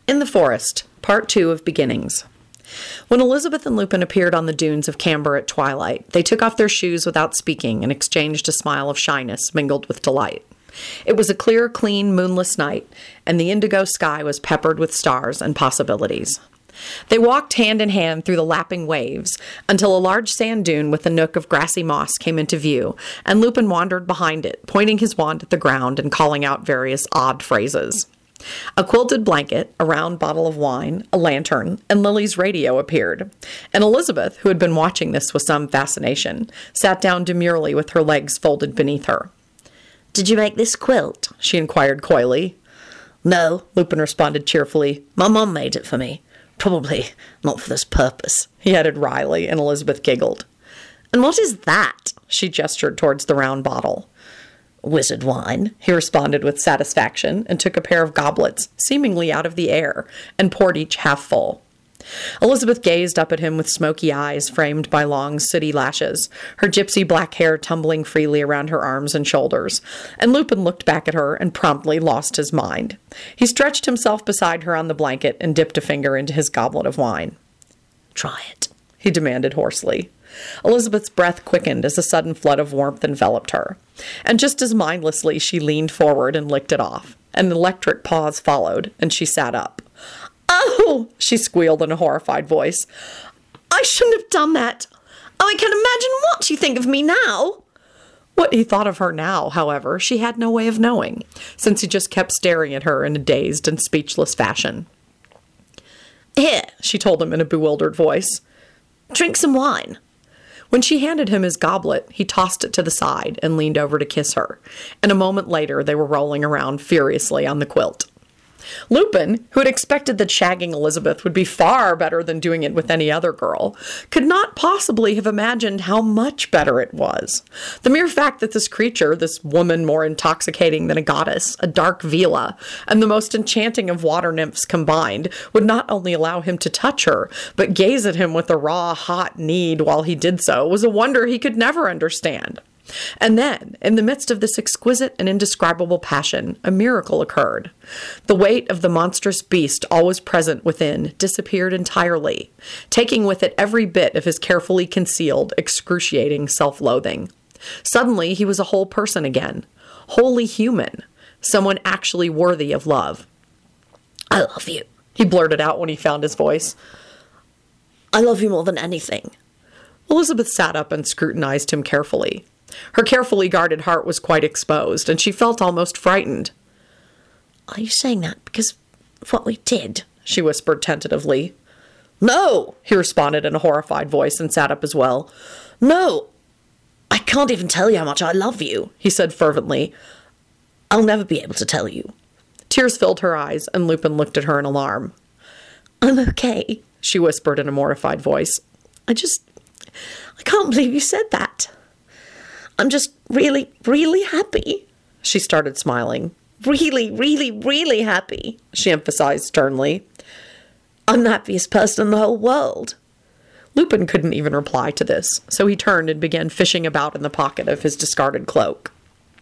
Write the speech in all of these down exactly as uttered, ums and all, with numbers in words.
In the Forest, Part Two of Beginnings. When Elizabeth and Lupin appeared on the dunes of Camber at twilight, they took off their shoes without speaking and exchanged a smile of shyness mingled with delight. It was a clear, clean, moonless night, and the indigo sky was peppered with stars and possibilities. They walked hand in hand through the lapping waves until a large sand dune with a nook of grassy moss came into view, and Lupin wandered behind it, pointing his wand at the ground and calling out various odd phrases. A quilted blanket, a round bottle of wine, a lantern, and Lily's radio appeared, and Elizabeth, who had been watching this with some fascination, sat down demurely with her legs folded beneath her. "Did you make this quilt?" she inquired coyly. "No," Lupin responded cheerfully. "My mum made it for me. Probably not for this purpose," he added wryly, and Elizabeth giggled. "And what is that?" She gestured towards the round bottle. "Wizard wine," he responded with satisfaction, and took a pair of goblets, seemingly out of the air, and poured each half full. Elizabeth gazed up at him with smoky eyes framed by long, sooty lashes, her gypsy black hair tumbling freely around her arms and shoulders, and Lupin looked back at her and promptly lost his mind. He stretched himself beside her on the blanket and dipped a finger into his goblet of wine. "Try it," he demanded hoarsely. Elizabeth's breath quickened as a sudden flood of warmth enveloped her, and just as mindlessly she leaned forward and licked it off. An electric pause followed, and she sat up. "Oh!" she squealed in a horrified voice. "I shouldn't have done that. Oh, I can imagine what you think of me now." What he thought of her now, however, she had no way of knowing, since he just kept staring at her in a dazed and speechless fashion. "Here," she told him in a bewildered voice. "Drink some wine." When she handed him his goblet, he tossed it to the side and leaned over to kiss her, and a moment later they were rolling around furiously on the quilt. Lupin, who had expected that shagging Elizabeth would be far better than doing it with any other girl, could not possibly have imagined how much better it was. The mere fact that this creature, this woman more intoxicating than a goddess, a dark Vila, and the most enchanting of water nymphs combined, would not only allow him to touch her, but gaze at him with a raw, hot need while he did so, was a wonder he could never understand. And then, in the midst of this exquisite and indescribable passion, a miracle occurred. The weight of the monstrous beast always present within disappeared entirely, taking with it every bit of his carefully concealed, excruciating self-loathing. Suddenly, he was a whole person again, wholly human, someone actually worthy of love. "I love you," he blurted out when he found his voice. "I love you more than anything." Elizabeth sat up and scrutinized him carefully. Her carefully guarded heart was quite exposed, and she felt almost frightened. "Are you saying that because of what we did?" she whispered tentatively. "No," he responded in a horrified voice and sat up as well. "No, I can't even tell you how much I love you," he said fervently. "I'll never be able to tell you." Tears filled her eyes, and Lupin looked at her in alarm. "I'm okay," she whispered in a mortified voice. I just... I can't believe you said that. I'm just really, really happy." She started smiling. "Really, really, really happy," she emphasized sternly. "I'm the happiest person in the whole world." Lupin couldn't even reply to this, so he turned and began fishing about in the pocket of his discarded cloak.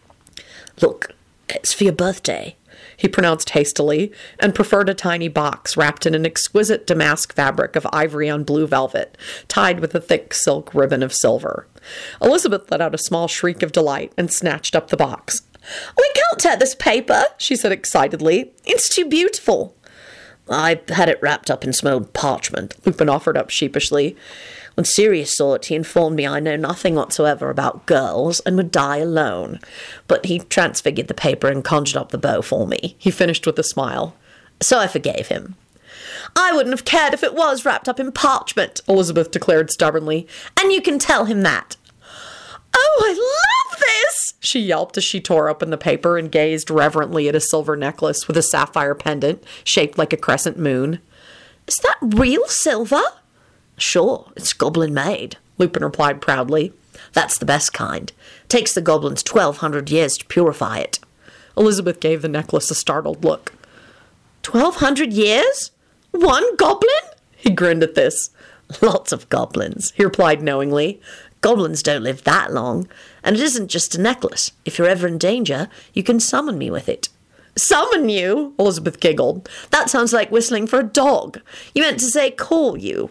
"Look, it's for your birthday," he pronounced hastily, and preferred a tiny box wrapped in an exquisite damask fabric of ivory on blue velvet, tied with a thick silk ribbon of silver. Elizabeth let out a small shriek of delight and snatched up the box. "We can't tear this paper," she said excitedly. "It's too beautiful." "I had it wrapped up in some old parchment," Lupin offered up sheepishly. "When Sirius saw it, he informed me I know nothing whatsoever about girls and would die alone. But he transfigured the paper and conjured up the bow for me," he finished with a smile. "So I forgave him." "I wouldn't have cared if it was wrapped up in parchment," Elizabeth declared stubbornly. "And you can tell him that." "Oh, I love this!" she yelped as she tore open the paper and gazed reverently at a silver necklace with a sapphire pendant shaped like a crescent moon. "Is that real silver?" "Sure, it's goblin-made," Lupin replied proudly. "That's the best kind. Takes the goblins twelve hundred years to purify it." Elizabeth gave the necklace a startled look. Twelve hundred years? One goblin?" He grinned at this. "Lots of goblins," he replied knowingly. "Goblins don't live that long, and it isn't just a necklace. If you're ever in danger, you can summon me with it." Summon you? Elizabeth giggled. That sounds like whistling for a dog. You meant to say call you.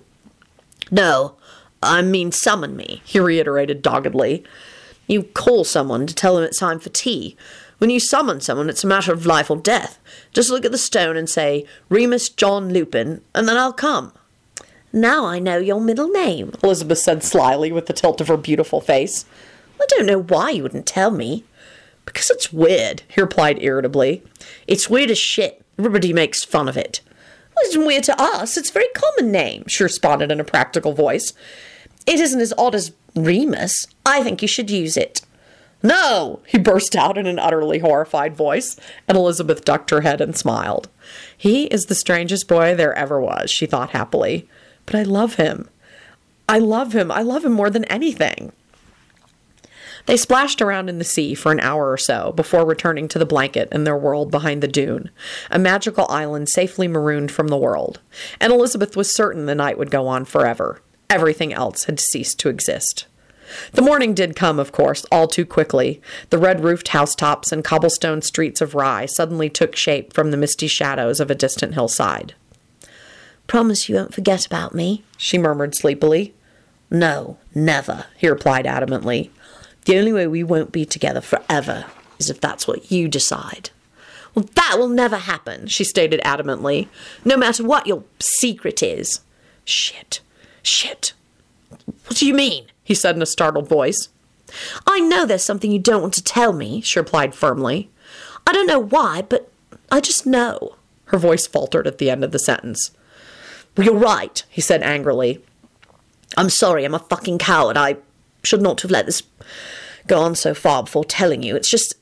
No, I mean summon me, he reiterated doggedly. You call someone to tell them it's time for tea. When you summon someone, it's a matter of life or death. Just look at the stone and say, Remus John Lupin, and then I'll come. Now I know your middle name, Elizabeth said slyly with the tilt of her beautiful face. I don't know why you wouldn't tell me. Because it's weird, he replied irritably. It's weird as shit. Everybody makes fun of it. Well, it isn't weird to us. It's a very common name, she responded in a practical voice. It isn't as odd as Remus. I think you should use it. No, he burst out in an utterly horrified voice, and Elizabeth ducked her head and smiled. He is the strangest boy there ever was, she thought happily. But I love him. I love him. I love him more than anything. They splashed around in the sea for an hour or so before returning to the blanket in their world behind the dune, a magical island safely marooned from the world, and Elizabeth was certain the night would go on forever. Everything else had ceased to exist. The morning did come, of course, all too quickly. The red-roofed housetops and cobblestone streets of Rye suddenly took shape from the misty shadows of a distant hillside. Promise you won't forget about me, she murmured sleepily. No, never, he replied adamantly. The only way we won't be together forever is if that's what you decide. Well, that will never happen, she stated adamantly, no matter what your secret is. Shit, shit. What do you mean? He said in a startled voice. I know there's something you don't want to tell me, she replied firmly. I don't know why, but I just know. Her voice faltered at the end of the sentence. You're right, he said angrily. I'm sorry, I'm a fucking coward. I should not have let this go on so far before telling you. It's just...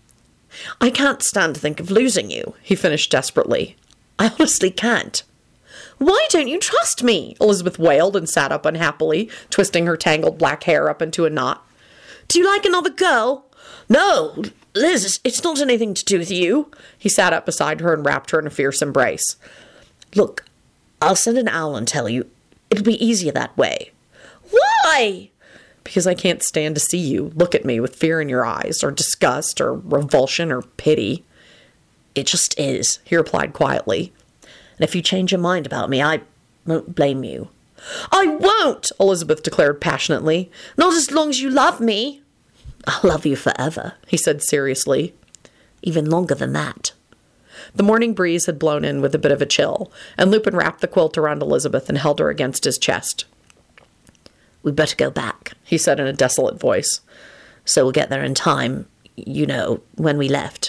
I can't stand to think of losing you, he finished desperately. I honestly can't. Why don't you trust me? Elizabeth wailed and sat up unhappily, twisting her tangled black hair up into a knot. Do you like another girl? No, Liz, it's not anything to do with you. He sat up beside her and wrapped her in a fierce embrace. Look, I'll send an owl and tell you. It'll be easier that way. Why? Because I can't stand to see you look at me with fear in your eyes, or disgust, or revulsion, or pity. It just is, he replied quietly. And if you change your mind about me, I won't blame you. I won't, Elizabeth declared passionately. Not as long as you love me. I'll love you forever, he said seriously. Even longer than that. The morning breeze had blown in with a bit of a chill, and Lupin wrapped the quilt around Elizabeth and held her against his chest. We'd better go back, he said in a desolate voice. So we'll get there in time, you know, when we left.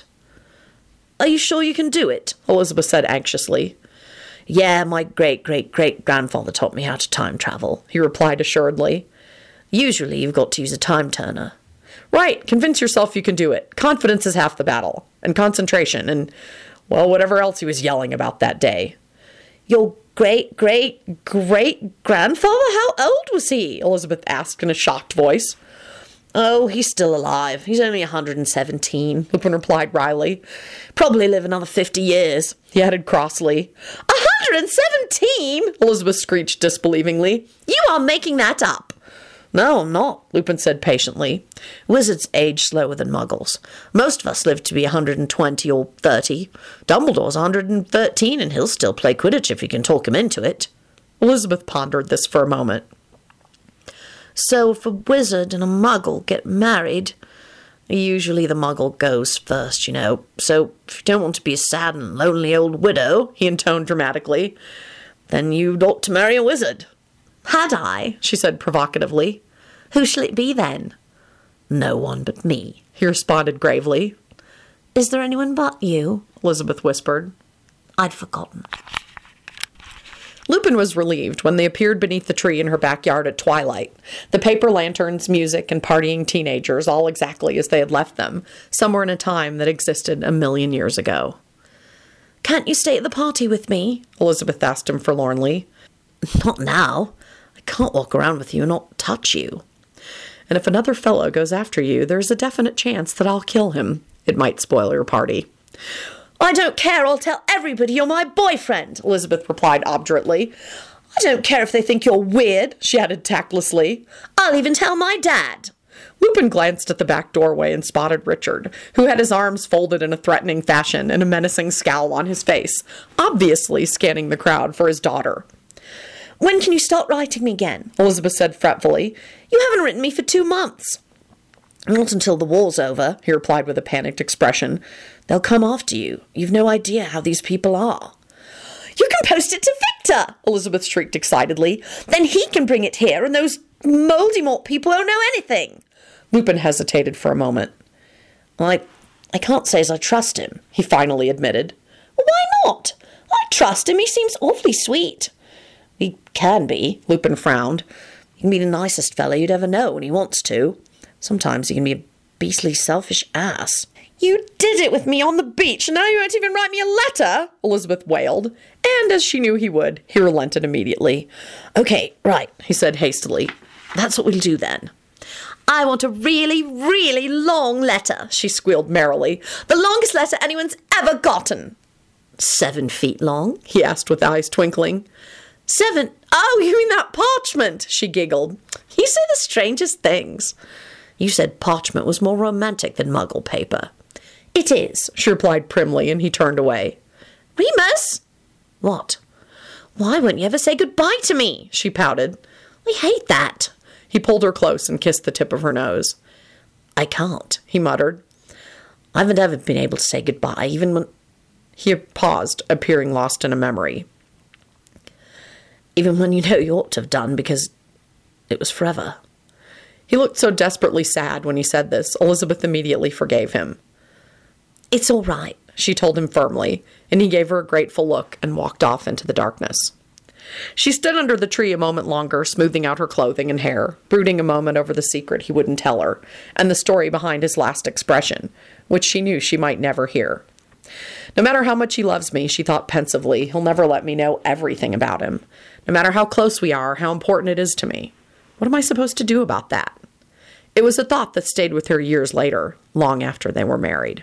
Are you sure you can do it? Elizabeth said anxiously. Yeah, my great-great-great-grandfather taught me how to time travel, he replied assuredly. Usually you've got to use a time turner. Right, convince yourself you can do it. Confidence is half the battle. And concentration, and, well, whatever else he was yelling about that day. Your great-great-great-grandfather? How old was he? Elizabeth asked in a shocked voice. Oh, he's still alive. He's only one hundred seventeen, Lupin replied wryly. Probably live another fifty years, he added crossly. one hundred seventeen? Elizabeth screeched disbelievingly. You are making that up. No, I'm not, Lupin said patiently. Wizards age slower than muggles. Most of us live to be one hundred twenty or thirty. Dumbledore's one hundred thirteen, and he'll still play Quidditch if you can talk him into it. Elizabeth pondered this for a moment. So if a wizard and a muggle get married, usually the muggle goes first, you know. So if you don't want to be a sad and lonely old widow, he intoned dramatically, then you'd ought to marry a wizard. Had I? She said provocatively. Who shall it be then? No one but me, he responded gravely. Is there anyone but you? Elizabeth whispered. I'd forgotten. Lupin was relieved when they appeared beneath the tree in her backyard at twilight. The paper lanterns, music, and partying teenagers, all exactly as they had left them, somewhere in a time that existed a million years ago. Can't you stay at the party with me? Elizabeth asked him forlornly. Not now. I can't walk around with you and not touch you. And if another fellow goes after you, there's a definite chance that I'll kill him. It might spoil your party. I don't care, I'll tell everybody you're my boyfriend, Elizabeth replied obdurately. I don't care if they think you're weird, she added tactlessly. I'll even tell my dad. Lupin glanced at the back doorway and spotted Richard, who had his arms folded in a threatening fashion and a menacing scowl on his face, obviously scanning the crowd for his daughter. "When can you start writing me again?" Elizabeth said fretfully. "You haven't written me for two months." "Not until the war's over," he replied with a panicked expression. "They'll come after you. You've no idea how these people are." "You can post it to Victor!" Elizabeth shrieked excitedly. "Then he can bring it here, and those Moldymort people won't know anything." Lupin hesitated for a moment. I, I can't say as I trust him," he finally admitted. "Well, why not? I trust him. He seems awfully sweet." "He can be," Lupin frowned. "He can be the nicest fellow you'd ever know when he wants to. Sometimes he can be a beastly selfish ass." "You did it with me on the beach, and now you won't even write me a letter?" Elizabeth wailed, and as she knew he would, he relented immediately. "Okay, right," he said hastily. "That's what we'll do then." "I want a really, really long letter," she squealed merrily. "The longest letter anyone's ever gotten." "Seven feet long?" he asked with eyes twinkling. Seven? Oh, you mean that parchment?" she giggled. "You say the strangest things." "You said parchment was more romantic than Muggle paper." "It is," she replied primly, and he turned away. "Remus!" "What?" "Why won't you ever say goodbye to me?" she pouted. "I hate that." He pulled her close and kissed the tip of her nose. "I can't," he muttered. "I haven't ever been able to say goodbye, even when—" He paused, appearing lost in a memory. "Even when you know you ought to have done, because it was forever." He looked so desperately sad when he said this, Elizabeth immediately forgave him. "It's all right," she told him firmly, and he gave her a grateful look and walked off into the darkness. She stood under the tree a moment longer, smoothing out her clothing and hair, brooding a moment over the secret he wouldn't tell her, and the story behind his last expression, which she knew she might never hear. No matter how much he loves me, she thought pensively, he'll never let me know everything about him. No matter how close we are, how important it is to me. What am I supposed to do about that? It was a thought that stayed with her years later, long after they were married.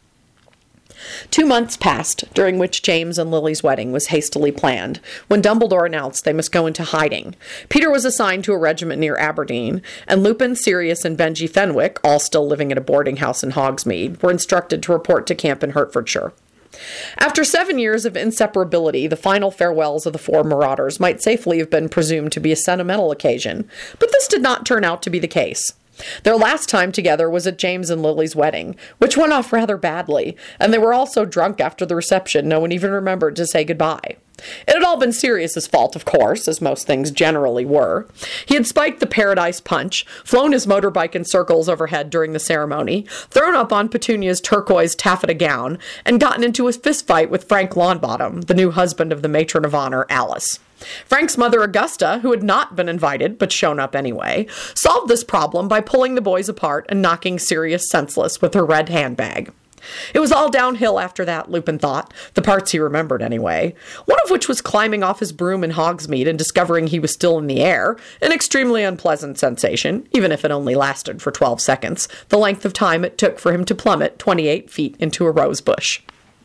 Two months passed, during which James and Lily's wedding was hastily planned, when Dumbledore announced they must go into hiding. Peter was assigned to a regiment near Aberdeen, and Lupin, Sirius, and Benji Fenwick, all still living at a boarding house in Hogsmeade, were instructed to report to camp in Hertfordshire. After seven years of inseparability, the final farewells of the four marauders might safely have been presumed to be a sentimental occasion, but this did not turn out to be the case. Their last time together was at James and Lily's wedding, which went off rather badly, and they were all so drunk after the reception no one even remembered to say goodbye. It had all been Sirius's fault, of course, as most things generally were. He had spiked the Paradise Punch, flown his motorbike in circles overhead during the ceremony, thrown up on Petunia's turquoise taffeta gown, and gotten into a fistfight with Frank Longbottom, the new husband of the matron of honor, Alice. Frank's mother, Augusta, who had not been invited but shown up anyway, solved this problem by pulling the boys apart and knocking Sirius senseless with her red handbag. It was all downhill after that, Lupin thought, the parts he remembered anyway, one of which was climbing off his broom in Hogsmeade and discovering he was still in the air, an extremely unpleasant sensation, even if it only lasted for twelve seconds, the length of time it took for him to plummet twenty-eight feet into a rose bush.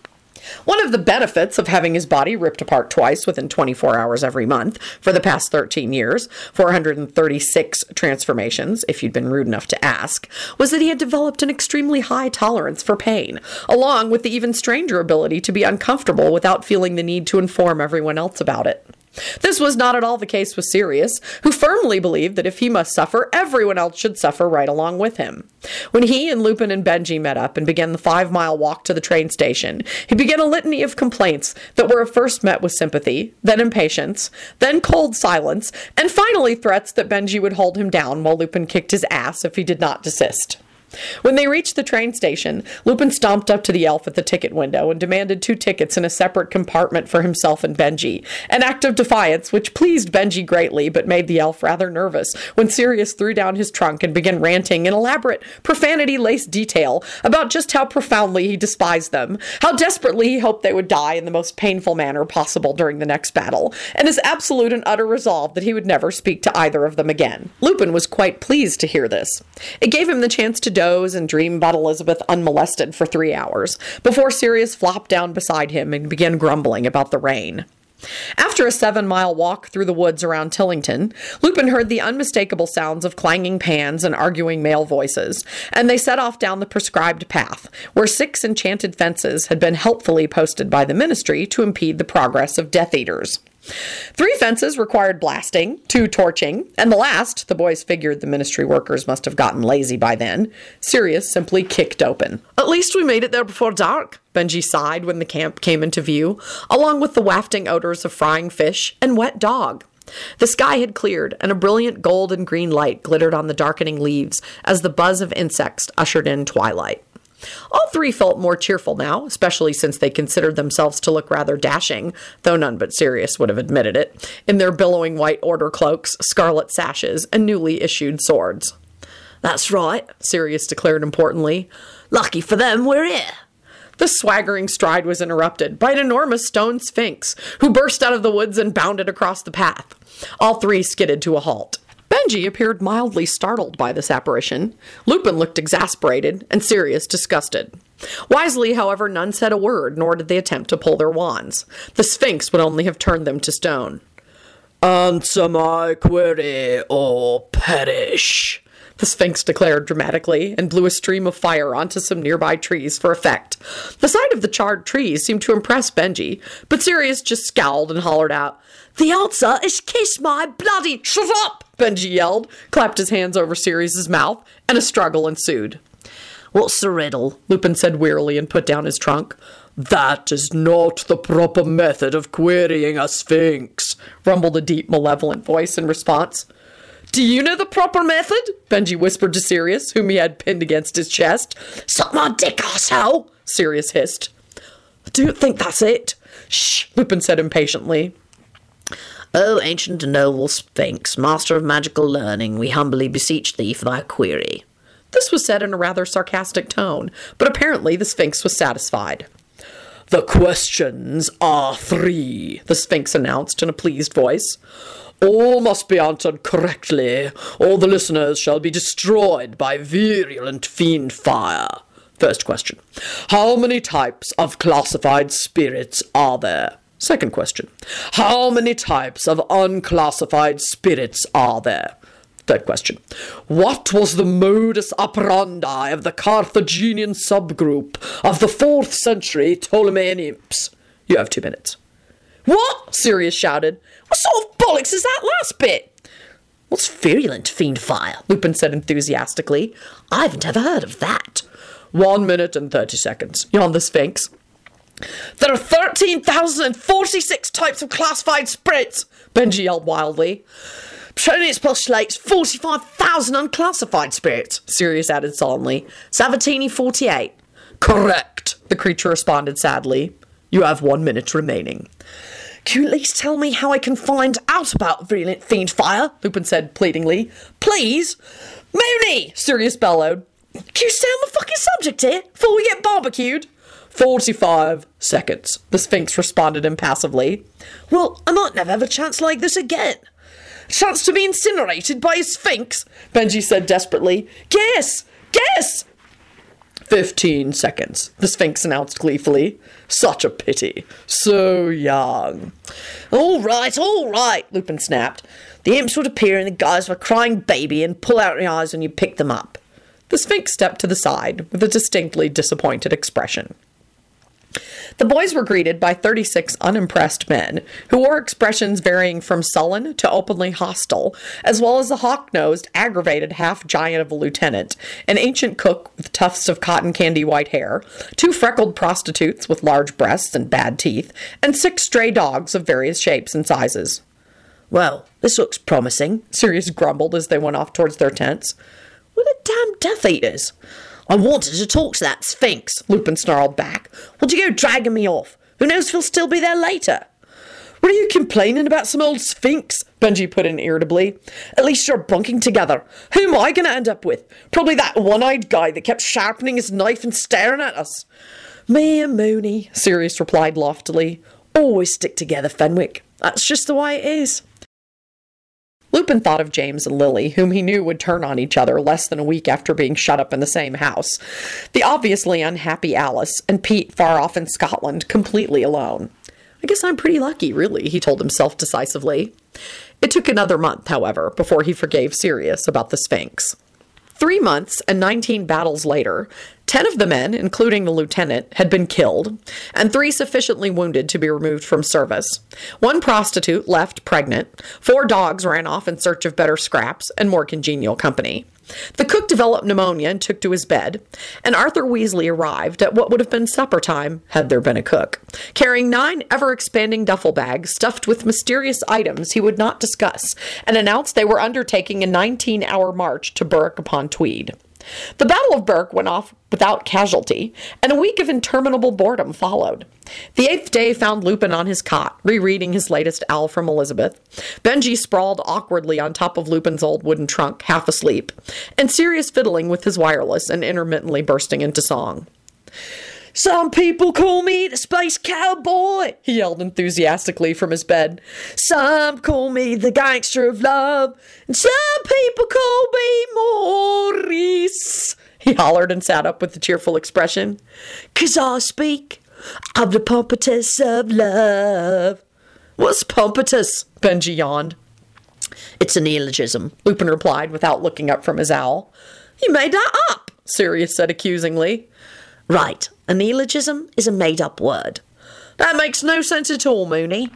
One of the benefits of having his body ripped apart twice within twenty-four hours every month for the past thirteen years, four hundred thirty-six transformations, if you'd been rude enough to ask, was that he had developed an extremely high tolerance for pain, along with the even stranger ability to be uncomfortable without feeling the need to inform everyone else about it. This was not at all the case with Sirius, who firmly believed that if he must suffer, everyone else should suffer right along with him. When he and Lupin and Benji met up and began the five-mile walk to the train station, he began a litany of complaints that were at first met with sympathy, then impatience, then cold silence, and finally threats that Benji would hold him down while Lupin kicked his ass if he did not desist. When they reached the train station, Lupin stomped up to the elf at the ticket window and demanded two tickets in a separate compartment for himself and Benji, an act of defiance which pleased Benji greatly but made the elf rather nervous when Sirius threw down his trunk and began ranting in elaborate, profanity-laced detail about just how profoundly he despised them, how desperately he hoped they would die in the most painful manner possible during the next battle, and his absolute and utter resolve that he would never speak to either of them again. Lupin was quite pleased to hear this. It gave him the chance to doze and dream about Elizabeth unmolested for three hours, before Sirius flopped down beside him and began grumbling about the rain. After a seven-mile walk through the woods around Tillington, Lupin heard the unmistakable sounds of clanging pans and arguing male voices, and they set off down the prescribed path, where six enchanted fences had been helpfully posted by the Ministry to impede the progress of Death Eaters. Three fences required blasting, two torching, and the last, the boys figured the Ministry workers must have gotten lazy by then, Sirius simply kicked open. "At least we made it there before dark," Benji sighed when the camp came into view, along with the wafting odors of frying fish and wet dog. The sky had cleared, and a brilliant gold and green light glittered on the darkening leaves as the buzz of insects ushered in twilight. All three felt more cheerful now, especially since they considered themselves to look rather dashing, though none but Sirius would have admitted it, in their billowing white order cloaks, scarlet sashes, and newly issued swords. "That's right," Sirius declared importantly. "Lucky for them, we're here." The swaggering stride was interrupted by an enormous stone sphinx, who burst out of the woods and bounded across the path. All three skidded to a halt. Benji appeared mildly startled by this apparition. Lupin looked exasperated, and Sirius disgusted. Wisely, however, none said a word, nor did they attempt to pull their wands. The Sphinx would only have turned them to stone. "Answer my query, or perish," the Sphinx declared dramatically, and blew a stream of fire onto some nearby trees for effect. The sight of the charred trees seemed to impress Benji, but Sirius just scowled and hollered out, "The answer is kiss my bloody—" "Shut up!" Benji yelled, clapped his hands over Sirius's mouth, and a struggle ensued. "What's the riddle?" Lupin said wearily and put down his trunk. "That is not the proper method of querying a Sphinx," rumbled a deep, malevolent voice in response. "Do you know the proper method?" Benji whispered to Sirius, whom he had pinned against his chest. "Suck my dick, arsehole!" Sirius hissed. "I don't think that's it." "Shh," Lupin said impatiently. "O ancient and noble Sphinx, master of magical learning, we humbly beseech thee for thy query." This was said in a rather sarcastic tone, but apparently the Sphinx was satisfied. "The questions are three," the Sphinx announced in a pleased voice. "All must be answered correctly, or the listeners shall be destroyed by virulent fiend fire. First question. How many types of classified spirits are there? Second question. How many types of unclassified spirits are there? Third question. What was the modus operandi of the Carthaginian subgroup of the fourth century Ptolemaic imps? You have two minutes. "What?" Sirius shouted. "What sort of bollocks is that last bit?" "What's virulent fiend fire?" Lupin said enthusiastically. "I haven't ever heard of that." One minute and thirty seconds, yawned the Sphinx. "There are thirteen thousand forty-six types of classified spirits," Benji yelled wildly. "Ptolemaic postulates forty-five thousand unclassified spirits," Sirius added solemnly. "Savatini forty-eight. "Correct," the creature responded sadly. "You have one minute remaining." "Can you at least tell me how I can find out about virulent fiend fire?" Lupin said pleadingly. "Please?" "Mooney!" Sirius bellowed. "Can you stay on the fucking subject here before we get barbecued?" Forty-five seconds, the Sphinx responded impassively. "Well, I might never have a chance like this again." "A chance to be incinerated by a Sphinx?" Benji said desperately. "Guess! Guess!" Fifteen seconds, the Sphinx announced gleefully. "Such a pity. So young." "All right, all right," Lupin snapped. "The imps would appear in the guise of a crying baby and pull out your eyes when you pick them up." The Sphinx stepped to the side with a distinctly disappointed expression. The boys were greeted by thirty-six unimpressed men, who wore expressions varying from sullen to openly hostile, as well as a hawk-nosed, aggravated half-giant of a lieutenant, an ancient cook with tufts of cotton candy white hair, two freckled prostitutes with large breasts and bad teeth, and six stray dogs of various shapes and sizes. "Well, this looks promising," Sirius grumbled as they went off towards their tents. "We're the damn Death Eaters." "I wanted to talk to that Sphinx," Lupin snarled back. "What'd you go dragging me off? Who knows if he'll still be there later?" "What are you complaining about some old Sphinx?" Benji put in irritably. "At least you're bunking together. Who am I going to end up with? Probably that one-eyed guy that kept sharpening his knife and staring at us." "Me and Mooney," Sirius replied loftily. "Always stick together, Fenwick. That's just the way it is." Lupin thought of James and Lily, whom he knew would turn on each other less than a week after being shut up in the same house, the obviously unhappy Alice, and Pete far off in Scotland, completely alone. I guess I'm pretty lucky, really, he told himself decisively. It took another month, however, before he forgave Sirius about the Sphinx. Three months and nineteen battles later, ten of the men, including the lieutenant, had been killed, and three sufficiently wounded to be removed from service. One prostitute left pregnant, four dogs ran off in search of better scraps and more congenial company. The cook developed pneumonia and took to his bed, and Arthur Weasley arrived at what would have been supper time had there been a cook, carrying nine ever-expanding duffel bags stuffed with mysterious items he would not discuss, and announced they were undertaking a nineteen-hour march to Berwick-upon-Tweed. The Battle of Berwick went off without casualty, and a week of interminable boredom followed. The eighth day found Lupin on his cot, rereading his latest Owl from Elizabeth. Benji sprawled awkwardly on top of Lupin's old wooden trunk, half asleep, and Sirius fiddling with his wireless and intermittently bursting into song. "Some people call me the Space Cowboy," he yelled enthusiastically from his bed. "Some call me the Gangster of Love, and some people call me Maurice," he hollered and sat up with a cheerful expression. "'Cause I speak of the Pumpertus of Love." "What's Pumpertus?" Benji yawned. "It's a neologism," Lupin replied without looking up from his owl. "You made that up," Sirius said accusingly. "Right. A neologism is a made-up word." "That makes no sense at all, Moony."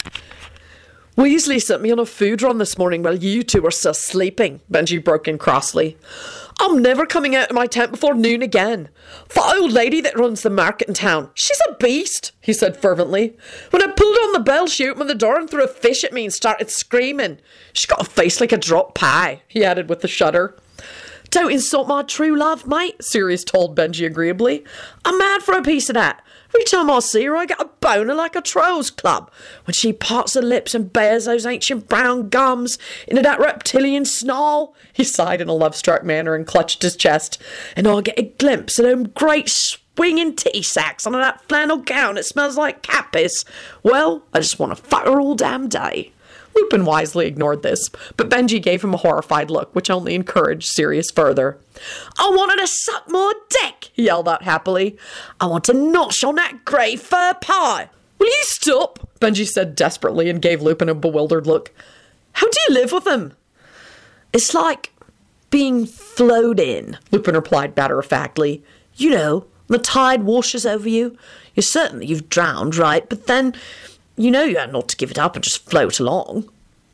"Weasley sent me on a food run this morning while you two were still sleeping," Benji broke in crossly. "I'm never coming out of my tent before noon again. The old lady that runs the market in town, she's a beast," he said fervently. "When I pulled on the bell, she opened the door and threw a fish at me and started screaming. She's got a face like a drop pie," he added with a shudder. "Don't insult my true love, mate," Sirius told Benji agreeably. "I'm mad for a piece of that. Every time I see her, I get a boner like a trolls club. When she parts her lips and bares those ancient brown gums into that reptilian snarl," he sighed in a love-struck manner and clutched his chest, "and I get a glimpse of them great swinging titty sacks under that flannel gown that smells like cat piss. Well, I just want to fuck her all damn day." Lupin wisely ignored this, but Benji gave him a horrified look, which only encouraged Sirius further. "I want her to suck more dick," he yelled out happily. "I want to nosh on that grey fur pie." "Will you stop?" Benji said desperately and gave Lupin a bewildered look. "How do you live with him?" "It's like being flowed in," Lupin replied matter-of-factly. "You know, the tide washes over you. You're certain that you've drowned, right? But then you know you had not to give it up and just float along."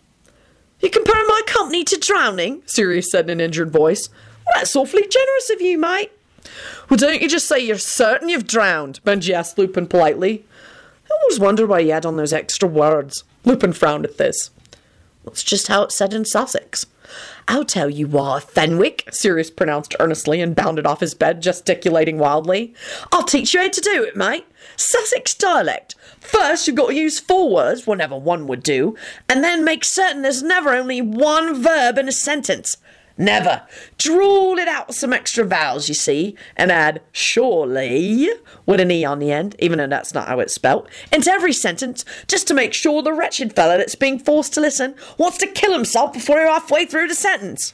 "You compare my company to drowning?" Sirius said in an injured voice. "Well, that's awfully generous of you, mate." "Well, don't you just say you're certain you've drowned?" Benji asked Lupin politely. "I always wonder why you add on those extra words." Lupin frowned at this. "That's just how it's said in Sussex." "I'll tell you why, Fenwick," Sirius pronounced earnestly and bounded off his bed, gesticulating wildly. "I'll teach you how to do it, mate. Sussex dialect. First, you've got to use four words, whenever one would do, and then make certain there's never only one verb in a sentence. Never. Drawl it out with some extra vowels, you see, and add surely with an E on the end, even though that's not how it's spelt, into every sentence, just to make sure the wretched fella that's being forced to listen wants to kill himself before you're halfway through the sentence."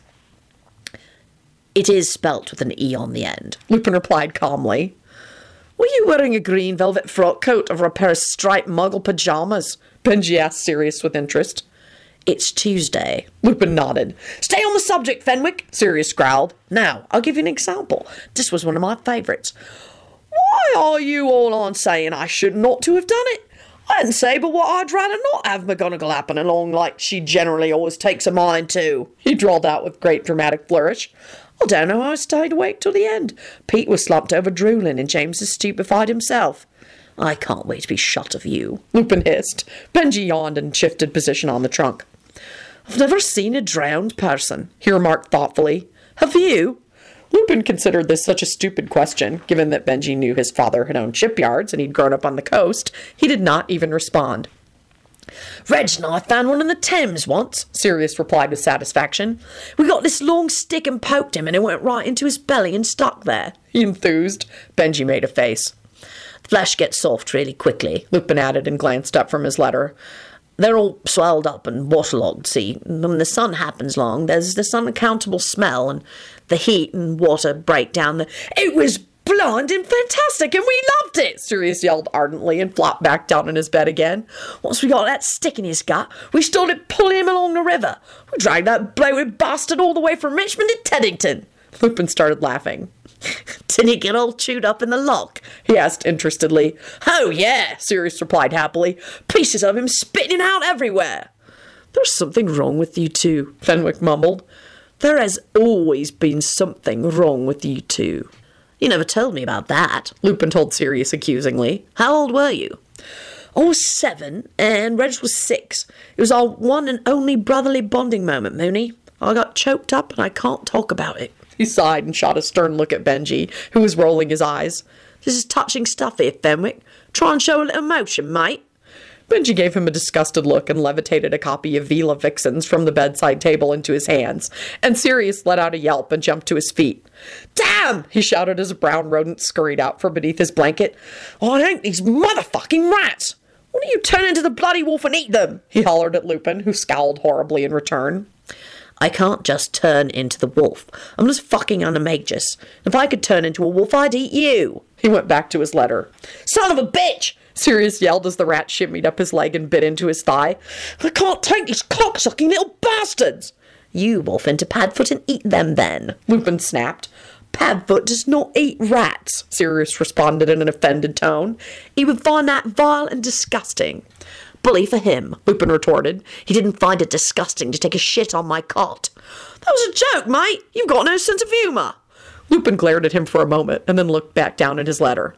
"It is spelt with an E on the end," Lupin replied calmly. "Were you wearing a green velvet frock coat over a pair of striped muggle pyjamas?" Benji asked Sirius with interest. "It's Tuesday." Lupin nodded. "Stay on the subject, Fenwick," Sirius growled. "Now, I'll give you an example. This was one of my favourites. Why are you all on saying I should not to have done it? I didn't say but what I'd rather not have McGonagall happen along like she generally always takes a mind to," he drawled out with great dramatic flourish. "I don't know how I stayed awake till the end. Pete was slumped over drooling and James is stupefied himself." "I can't wait to be shut of you," Lupin hissed. Benji yawned and shifted position on the trunk. "I've never seen a drowned person," he remarked thoughtfully. "Have you?" Lupin considered this such a stupid question, given that Benji knew his father had owned shipyards and he'd grown up on the coast. He did not even respond. "Reg and I found one in the Thames once," Sirius replied with satisfaction. "We got this long stick and poked him and it went right into his belly and stuck there," he enthused. Benji made a face. "The flesh gets soft really quickly," Lupin added and glanced up from his letter. "They're all swelled up and waterlogged, see. When the sun happens long, there's this unaccountable smell, and the heat and water break down the—" "It was blood blind and fantastic, and we loved it, Sirius yelled ardently and flopped back down in his bed again. Once we got that stick in his gut, we started pulling him along the river. We dragged that bloated bastard all the way from Richmond to Teddington. Lupin started laughing. Did he get all chewed up in the lock? He asked interestedly. Oh, yeah, Sirius replied happily. Pieces of him spitting out everywhere. There's something wrong with you two, Fenwick mumbled. There has always been something wrong with you two. You never told me about that, Lupin told Sirius accusingly. How old were you? I was seven, and Reg was six. It was our one and only brotherly bonding moment, Mooney. I got choked up, and I can't talk about it. He sighed and shot a stern look at Benji, who was rolling his eyes. This is touching stuff here, Fenwick. Try and show a little emotion, mate. Benji gave him a disgusted look and levitated a copy of Vila Vixens from the bedside table into his hands, and Sirius let out a yelp and jumped to his feet. Damn! He shouted as a brown rodent scurried out from beneath his blanket. Oh, I hate these motherfucking rats! Why don't you turn into the bloody wolf and eat them? He hollered at Lupin, who scowled horribly in return. I can't just turn into the wolf. I'm just fucking animagus. If I could turn into a wolf, I'd eat you. He went back to his letter. Son of a bitch! Sirius yelled as the rat shimmied up his leg and bit into his thigh. I can't take these cocksucking little bastards! You wolf into Padfoot and eat them then, Lupin snapped. Padfoot does not eat rats, Sirius responded in an offended tone. He would find that vile and disgusting. Bully for him, Lupin retorted. He didn't find it disgusting to take a shit on my cot. That was a joke, mate. You've got no sense of humour. Lupin glared at him for a moment and then looked back down at his letter.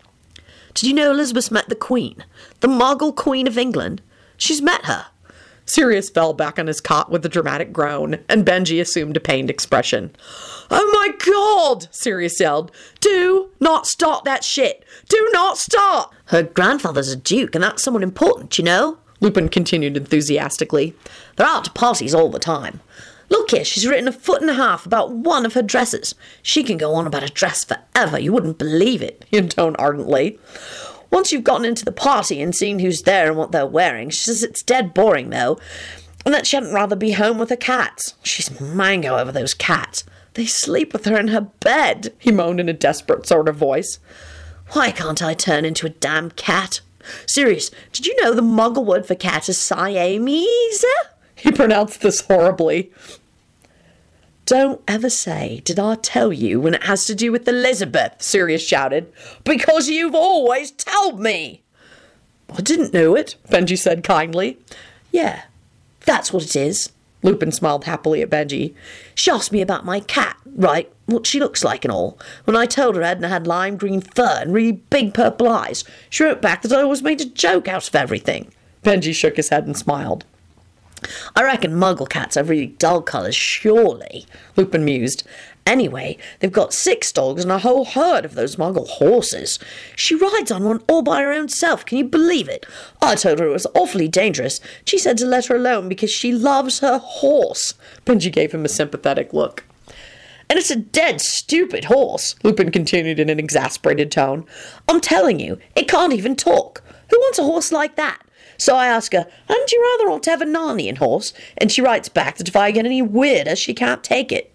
Did you know Elizabeth met the Queen? The Muggle Queen of England? She's met her. Sirius fell back on his cot with a dramatic groan, and Benji assumed a pained expression. Oh my God! Sirius yelled. Do not start that shit! Do not start! Her grandfather's a duke, and that's someone important, you know? Lupin continued enthusiastically. They're out to parties all the time. Look here, she's written a foot and a half about one of her dresses. She can go on about a dress forever, you wouldn't believe it, he intoned ardently. Once you've gotten into the party and seen who's there and what they're wearing, she says it's dead boring, though, and that she'd rather be home with her cats. She's mango over those cats. They sleep with her in her bed, he moaned in a desperate sort of voice. Why can't I turn into a damn cat? Sirius, did you know the Muggle word for cat is Siamese? He pronounced this horribly. Don't ever say, did I tell you, when it has to do with Elizabeth, Sirius shouted, because you've always told me. I didn't know it, Benji said kindly. Yeah, that's what it is. Lupin smiled happily at Benji. She asked me about my cat, right, what she looks like and all. When I told her Edna had lime green fur and really big purple eyes, she wrote back that I always made a joke out of everything. Benji shook his head and smiled. I reckon Muggle cats have really dull colours, surely, Lupin mused. Anyway, they've got six dogs and a whole herd of those Muggle horses. She rides on one all by her own self, can you believe it? I told her it was awfully dangerous. She said to let her alone because she loves her horse. Benji gave him a sympathetic look. And it's a dead stupid horse, Lupin continued in an exasperated tone. I'm telling you, it can't even talk. Who wants a horse like that? So I ask her, hadn't you rather want to have a Narnian horse? And she writes back that if I get any weirder, she can't take it.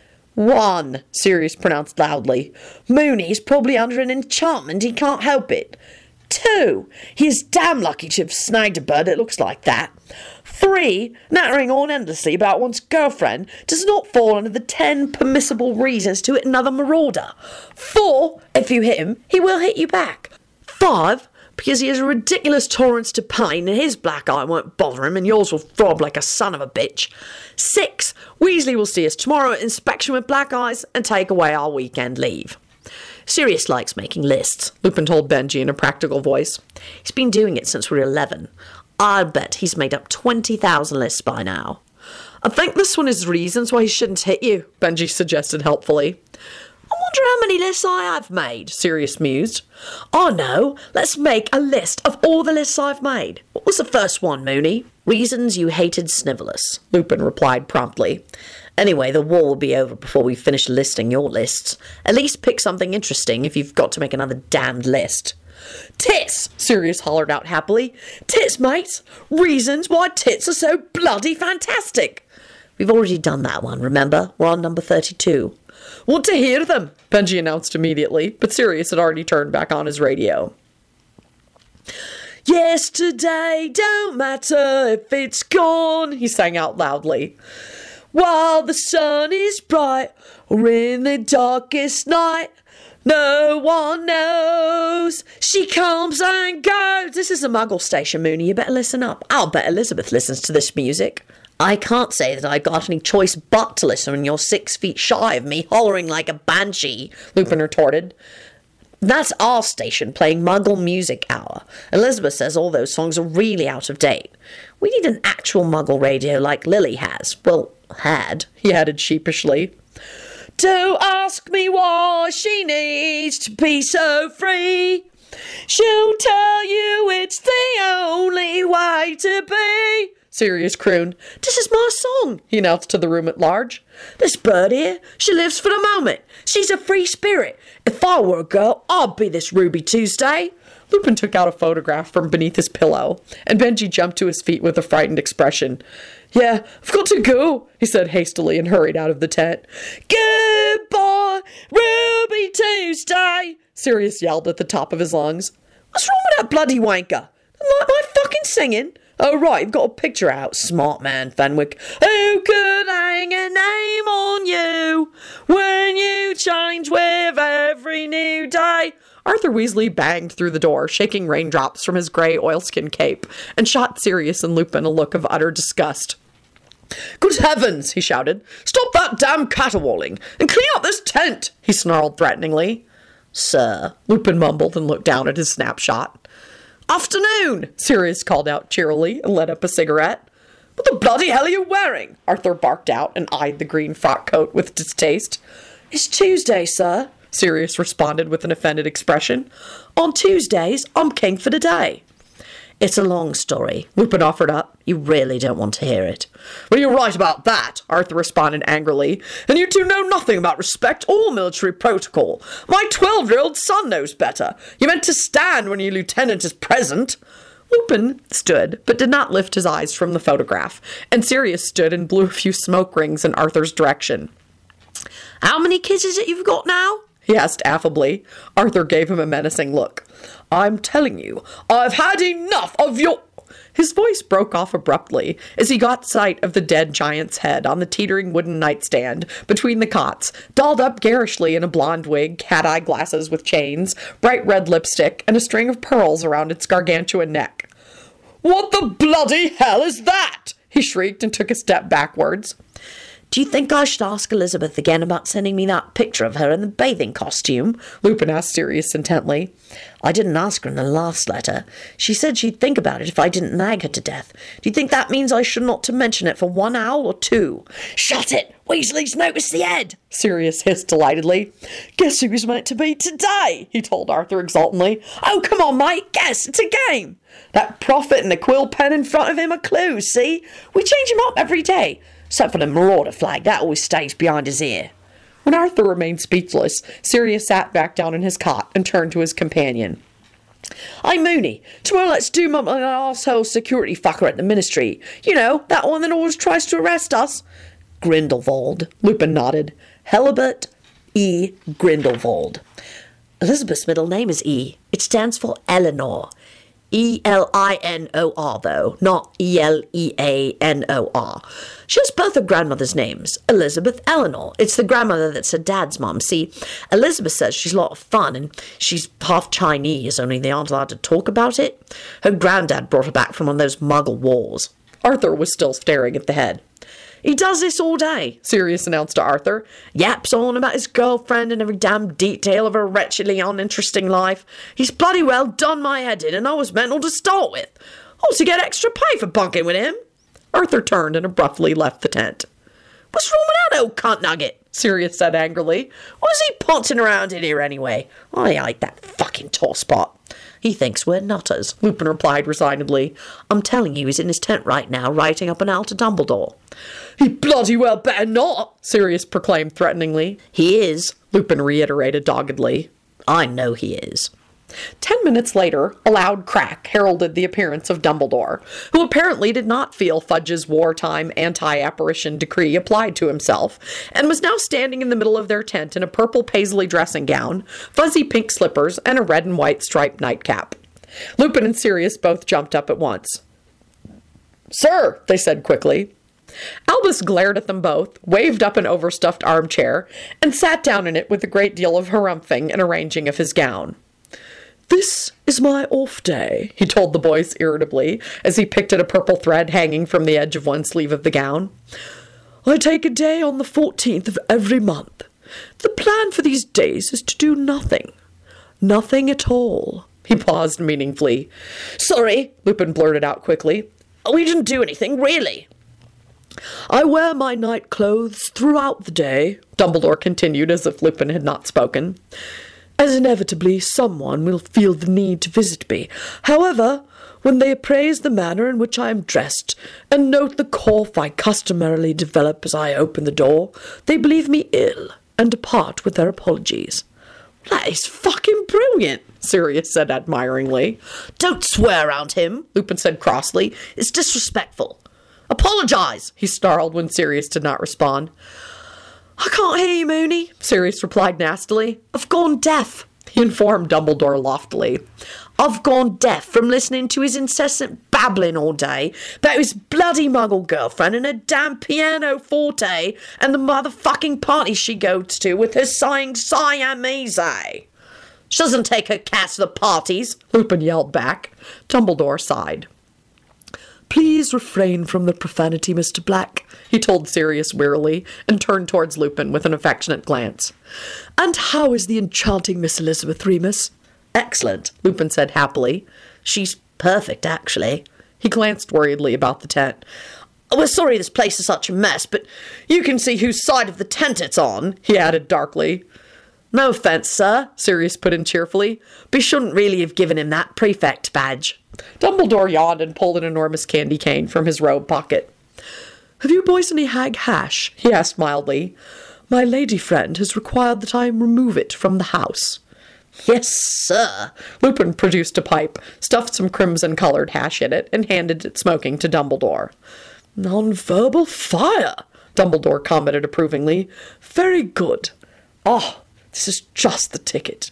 One, Sirius pronounced loudly. Mooney's probably under an enchantment, he can't help it. Two, he's damn lucky to have snagged a bird that looks like that. Three, nattering on endlessly about one's girlfriend does not fall under the ten permissible reasons to hit another marauder. Four, if you hit him, he will hit you back. Five, because he has a ridiculous tolerance to pain and his black eye won't bother him and yours will throb like a son of a bitch. Six, Weasley will see us tomorrow at inspection with black eyes and take away our weekend leave. Sirius likes making lists, Lupin told Benji in a practical voice. He's been doing it since we were eleven. I'll bet he's made up twenty thousand lists by now. I think this one is reasons why he shouldn't hit you, Benji suggested helpfully. I wonder how many lists I have made, Sirius mused. Oh no, let's make a list of all the lists I've made. What was the first one, Mooney? Reasons you hated Snivelus, Lupin replied promptly. Anyway, the war will be over before we finish listing your lists. At least pick something interesting if you've got to make another damned list. Tits! Sirius hollered out happily. Tits, mate! Reasons why tits are so bloody fantastic! We've already done that one, remember? We're on number thirty-two. Want to hear them, Benji announced immediately, but Sirius had already turned back on his radio. Yesterday don't matter if it's gone, he sang out loudly. While the sun is bright, or in the darkest night, no one knows. She comes and goes. This is a Muggle station, Moony. You better listen up. I'll bet Elizabeth listens to this music. I can't say that I got any choice but to listen when you're six feet shy of me, hollering like a banshee, Lupin retorted. That's our station playing Muggle Music Hour. Elizabeth says all those songs are really out of date. We need an actual Muggle radio like Lily has. Well, had, he added sheepishly. Don't ask me why she needs to be so free. She'll tell you it's the only way to be. Sirius crooned. This is my song, he announced to the room at large. This bird here, she lives for the moment. She's a free spirit. If I were a girl, I'd be this Ruby Tuesday. Lupin took out a photograph from beneath his pillow, and Benji jumped to his feet with a frightened expression. Yeah, I've got to go, he said hastily and hurried out of the tent. Goodbye, Ruby Tuesday, Sirius yelled at the top of his lungs. What's wrong with that bloody wanker? Like my fucking singing? Oh, right, you've got a picture out, smart man, Fenwick. Who could hang a name on you when you change with every new day? Arthur Weasley banged through the door, shaking raindrops from his grey oilskin cape, and shot Sirius and Lupin a look of utter disgust. Good heavens, he shouted. Stop that damn caterwauling, and clean up this tent, he snarled threateningly. Sir, Lupin mumbled and looked down at his snapshot. Afternoon, Sirius called out cheerily and lit up a cigarette. What the bloody hell are you wearing? Arthur barked out and eyed the green frock coat with distaste. It's Tuesday, sir, Sirius responded with an offended expression. On Tuesdays, I'm king for the day. It's a long story, Lupin offered up. You really don't want to hear it. Well, you're right about that, Arthur responded angrily. And you two know nothing about respect or military protocol. My twelve-year-old son knows better. You meant to stand when your lieutenant is present. Lupin stood, but did not lift his eyes from the photograph, and Sirius stood and blew a few smoke rings in Arthur's direction. How many kids is it you've got now? He asked affably. Arthur gave him a menacing look. I'm telling you, I've had enough of your... His voice broke off abruptly as he got sight of the dead giant's head on the teetering wooden nightstand between the cots, dolled up garishly in a blonde wig, cat-eye glasses with chains, bright red lipstick, and a string of pearls around its gargantuan neck. What the bloody hell is that? He shrieked and took a step backwards. Do you think I should ask Elizabeth again about sending me that picture of her in the bathing costume? Lupin asked Sirius intently. I didn't ask her in the last letter. She said she'd think about it if I didn't nag her to death. Do you think that means I should not to mention it for one hour or two? Shut it! Weasley's noticed the head! Sirius hissed delightedly. Guess who's meant to be today? He told Arthur exultantly. Oh, come on, mate, guess, it's a game. That prophet and a quill pen in front of him are clues, see? We change him up every day. Except for the marauder flag, that always stays behind his ear. When Arthur remained speechless, Sirius sat back down in his cot and turned to his companion. Hey, Moony, tomorrow let's doom up an arsehole security fucker at the ministry. You know, that one that always tries to arrest us. Grindelwald, Lupin nodded. Helibert E. Grindelwald. Elizabeth's middle name is E. It stands for Eleanor. E L I N O R, though, not E L E A N O R. She has both her grandmother's names, Elizabeth Eleanor. It's the grandmother that's her dad's mum. See, Elizabeth says she's a lot of fun, and she's half Chinese, only they aren't allowed to talk about it. Her granddad brought her back from one of those Muggle wars. Arthur was still staring at the head. He does this all day, Sirius announced to Arthur. Yaps on about his girlfriend and every damn detail of her wretchedly uninteresting life. He's bloody well done my head in, and I was mental to start with. Ought to get extra pay for bunking with him. Arthur turned and abruptly left the tent. What's wrong with that old cunt nugget? Sirius said angrily. What is he poncing around in here anyway? I hate that fucking tosspot. He thinks we're nutters, Lupin replied resignedly. I'm telling you, he's in his tent right now, writing up an Alta Dumbledore. He bloody well better not, Sirius proclaimed threateningly. He is, Lupin reiterated doggedly. I know he is. Ten minutes later, a loud crack heralded the appearance of Dumbledore, who apparently did not feel Fudge's wartime anti-apparition decree applied to himself, and was now standing in the middle of their tent in a purple paisley dressing gown, fuzzy pink slippers, and a red and white striped nightcap. Lupin and Sirius both jumped up at once. "Sir," they said quickly. Albus glared at them both, waved up an overstuffed armchair, and sat down in it with a great deal of harumphing and arranging of his gown. "This is my off day," he told the boys irritably, as he picked at a purple thread hanging from the edge of one sleeve of the gown. "I take a day on the fourteenth of every month. The plan for these days is to do nothing. Nothing at all." He paused meaningfully. "Sorry," Lupin blurted out quickly. "We didn't do anything, really." "I wear my night clothes throughout the day," Dumbledore continued as if Lupin had not spoken, "as inevitably someone will feel the need to visit me. However, when they appraise the manner in which I am dressed, and note the cough I customarily develop as I open the door, they believe me ill, and depart with their apologies." "That is fucking brilliant," Sirius said admiringly. "Don't swear around him," Lupin said crossly. "It's disrespectful." "Apologise," he snarled when Sirius did not respond. "I can't hear you, Moony," Sirius replied nastily. "I've gone deaf," he informed Dumbledore loftily. "I've gone deaf from listening to his incessant babbling all day about his bloody muggle girlfriend and her damn pianoforte and the motherfucking party she goes to with her sighing Siamese. She doesn't take her cats to the parties," Lupin yelled back. Dumbledore sighed. "Please refrain from the profanity, Mister Black," he told Sirius wearily, and turned towards Lupin with an affectionate glance. "And how is the enchanting Miss Elizabeth Remus?" "Excellent," Lupin said happily. "She's perfect, actually." He glanced worriedly about the tent. "We're sorry this place is such a mess, but you can see whose side of the tent it's on," he added darkly. "No offence, sir," Sirius put in cheerfully, "but you shouldn't really have given him that prefect badge." Dumbledore yawned and pulled an enormous candy cane from his robe pocket. "Have you boys any hag hash?" he asked mildly. "My lady friend has required that I remove it from the house." "Yes, sir." Lupin produced a pipe, stuffed some crimson-coloured hash in it, and handed it smoking to Dumbledore. "On verbal fire," Dumbledore commented approvingly. "Very good. Oh, this is just the ticket."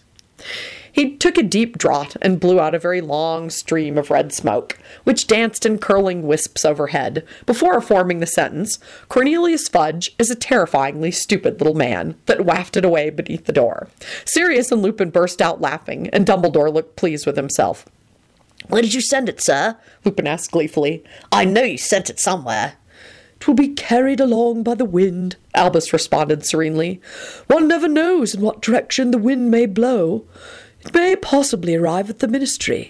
He took a deep draught and blew out a very long stream of red smoke, which danced in curling wisps overhead, before forming the sentence, "Cornelius Fudge is a terrifyingly stupid little man," that wafted away beneath the door. Sirius and Lupin burst out laughing, and Dumbledore looked pleased with himself. "Where did you send it, sir?" Lupin asked gleefully. "I know you sent it somewhere." "It will be carried along by the wind," Albus responded serenely. "One never knows in what direction the wind may blow. It may possibly arrive at the ministry.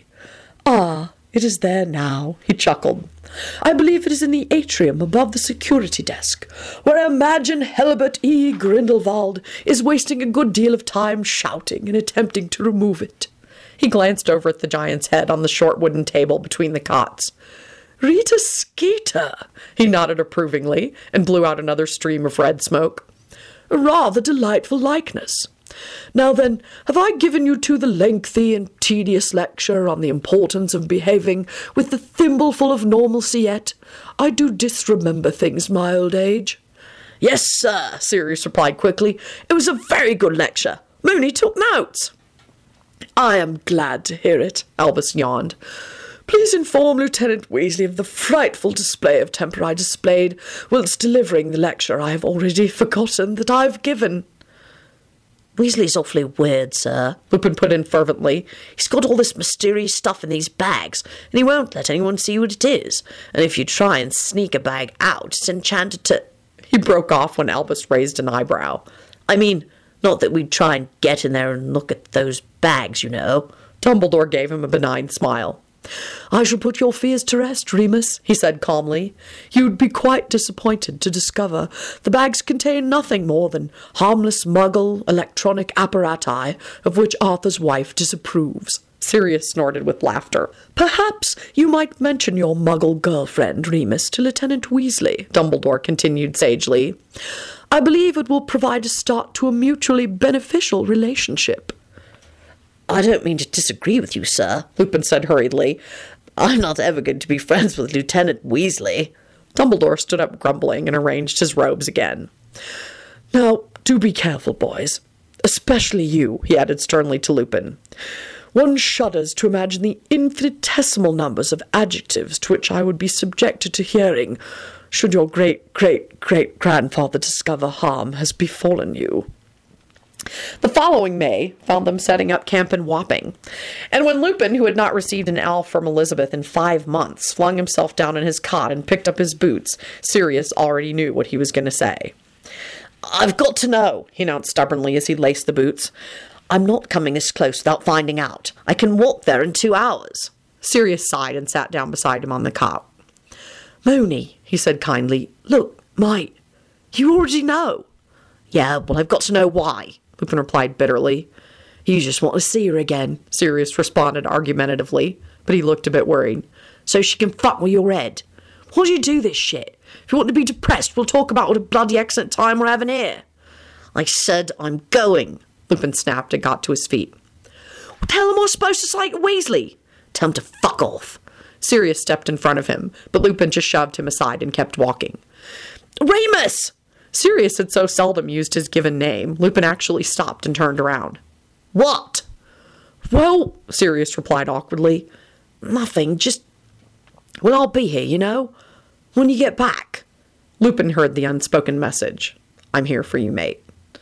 Ah, it is there now," he chuckled. "I believe it is in the atrium above the security desk, where I imagine Helibert E. Grindelwald is wasting a good deal of time shouting and attempting to remove it." He glanced over at the giant's head on the short wooden table between the cots. "Rita Skeeter," he nodded approvingly, and blew out another stream of red smoke. "A rather delightful likeness. Now then, have I given you to the lengthy and tedious lecture on the importance of behaving with the thimbleful of normalcy yet? I do disremember things, my old age." "Yes, sir," Sirius replied quickly. "It was a very good lecture. Moony took notes." "I am glad to hear it," Albus yawned. "Please inform Lieutenant Weasley of the frightful display of temper I displayed whilst delivering the lecture I have already forgotten that I have given." "Weasley's awfully weird, sir," Lupin put in fervently. "He's got all this mysterious stuff in these bags, and he won't let anyone see what it is. And if you try and sneak a bag out, it's enchanted to—" He broke off when Albus raised an eyebrow. "I mean, not that we'd try and get in there and look at those bags, you know." Dumbledore gave him a benign smile. "I shall put your fears to rest, Remus," he said calmly. "You would be quite disappointed to discover the bags contain nothing more than harmless muggle electronic apparati of which Arthur's wife disapproves." Sirius snorted with laughter. "Perhaps you might mention your muggle girlfriend, Remus, to Lieutenant Weasley," Dumbledore continued sagely. "I believe it will provide a start to a mutually beneficial relationship." I don't mean to disagree with you, sir, Lupin said hurriedly. I'm not ever going to be friends with Lieutenant Weasley. Dumbledore stood up grumbling and arranged his robes again. Now, do be careful, boys. Especially you, he added sternly to Lupin. One shudders to imagine the infinitesimal numbers of adjectives to which I would be subjected to hearing, should your great-great-great-grandfather discover harm has befallen you. The following May found them setting up camp in Wapping, and when Lupin, who had not received an owl from Elizabeth in five months, flung himself down in his cot and picked up his boots, Sirius already knew what he was going to say. I've got to know, he announced stubbornly as he laced the boots. I'm not coming this close without finding out. I can walk there in two hours. Sirius sighed and sat down beside him on the cot. Moony, he said kindly, look, mate, you already know. Yeah, well, I've got to know why, Lupin replied bitterly. You just want to see her again, Sirius responded argumentatively, but he looked a bit worried. So she can fuck with your head. Why do you do this shit? If you want to be depressed, we'll talk about what a bloody excellent time we're having here. I said I'm going, Lupin snapped and got to his feet. What the hell am I supposed to say to Weasley? Tell him to fuck off. Sirius stepped in front of him, but Lupin just shoved him aside and kept walking. Remus! Sirius had so seldom used his given name, Lupin actually stopped and turned around. What? Well, Sirius replied awkwardly, nothing, just... Well, I'll be here, you know, when you get back. Lupin heard the unspoken message. I'm here for you, mate.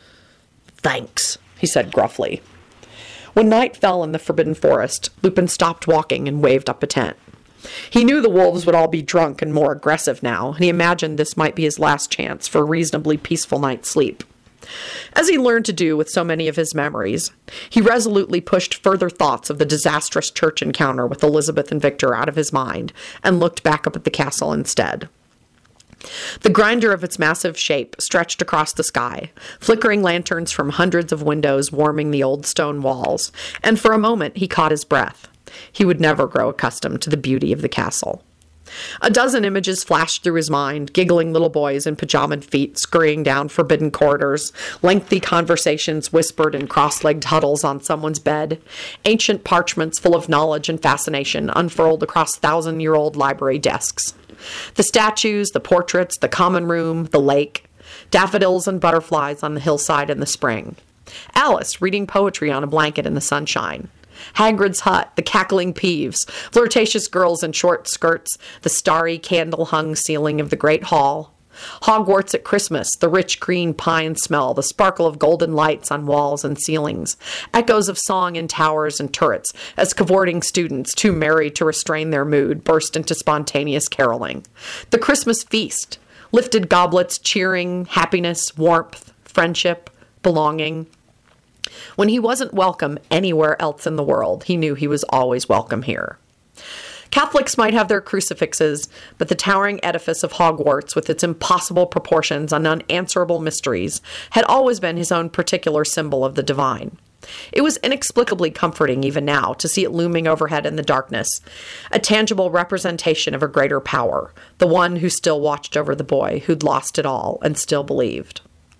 Thanks, he said gruffly. When night fell in the Forbidden Forest, Lupin stopped walking and waved up a tent. He knew the wolves would all be drunk and more aggressive now, and he imagined this might be his last chance for a reasonably peaceful night's sleep. As he learned to do with so many of his memories, he resolutely pushed further thoughts of the disastrous church encounter with Elizabeth and Victor out of his mind, and looked back up at the castle instead. The grandeur of its massive shape stretched across the sky, flickering lanterns from hundreds of windows warming the old stone walls, and for a moment he caught his breath. He would never grow accustomed to the beauty of the castle. A dozen images flashed through his mind, giggling little boys in pajamaed feet scurrying down forbidden corridors, lengthy conversations whispered in cross-legged huddles on someone's bed, ancient parchments full of knowledge and fascination unfurled across thousand-year-old library desks. The statues, the portraits, the common room, the lake, daffodils and butterflies on the hillside in the spring. Alice reading poetry on a blanket in the sunshine. Hagrid's hut, the cackling Peeves, flirtatious girls in short skirts, the starry candle-hung ceiling of the great hall. Hogwarts at Christmas, the rich green pine smell, the sparkle of golden lights on walls and ceilings, echoes of song in towers and turrets as cavorting students, too merry to restrain their mood, burst into spontaneous caroling. The Christmas feast, lifted goblets cheering, happiness, warmth, friendship, belonging. When he wasn't welcome anywhere else in the world, he knew he was always welcome here. Catholics might have their crucifixes, but the towering edifice of Hogwarts, with its impossible proportions and unanswerable mysteries, had always been his own particular symbol of the divine. It was inexplicably comforting even now to see it looming overhead in the darkness, a tangible representation of a greater power, the one who still watched over the boy who'd lost it all and still believed.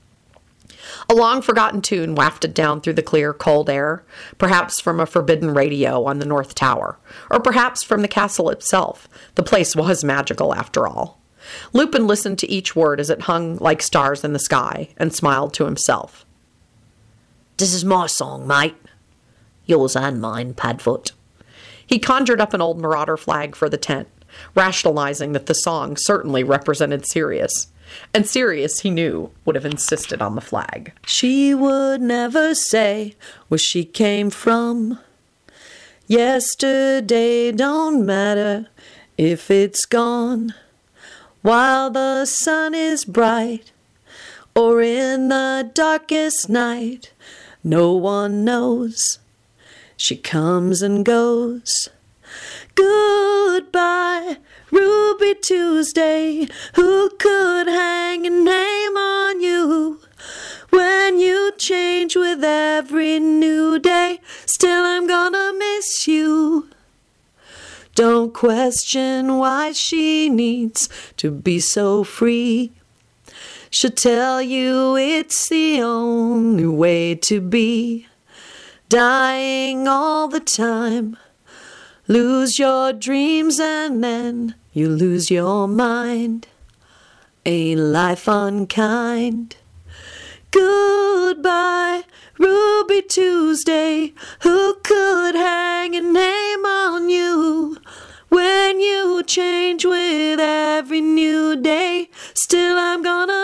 A long-forgotten tune wafted down through the clear, cold air, perhaps from a forbidden radio on the North Tower, or perhaps from the castle itself. The place was magical, after all. Lupin listened to each word as it hung like stars in the sky, and smiled to himself. This is my song, mate. Yours and mine, Padfoot. He conjured up an old marauder flag for the tent, rationalizing that the song certainly represented Sirius. And Sirius, he knew, would have insisted on the flag. She would never say where she came from. Yesterday don't matter if it's gone. While the sun is bright, or in the darkest night, no one knows. She comes and goes. Goodbye, Ruby Tuesday. Who could hang a name on you? When you change with every new day, still I'm gonna miss you. Don't question why she needs to be so free. She'll tell you it's the only way to be. dying all the time. Lose your dreams and then you lose your mind. A life unkind. Goodbye, Ruby Tuesday. Who could hang a name on you? When you change with every new day, still I'm gonna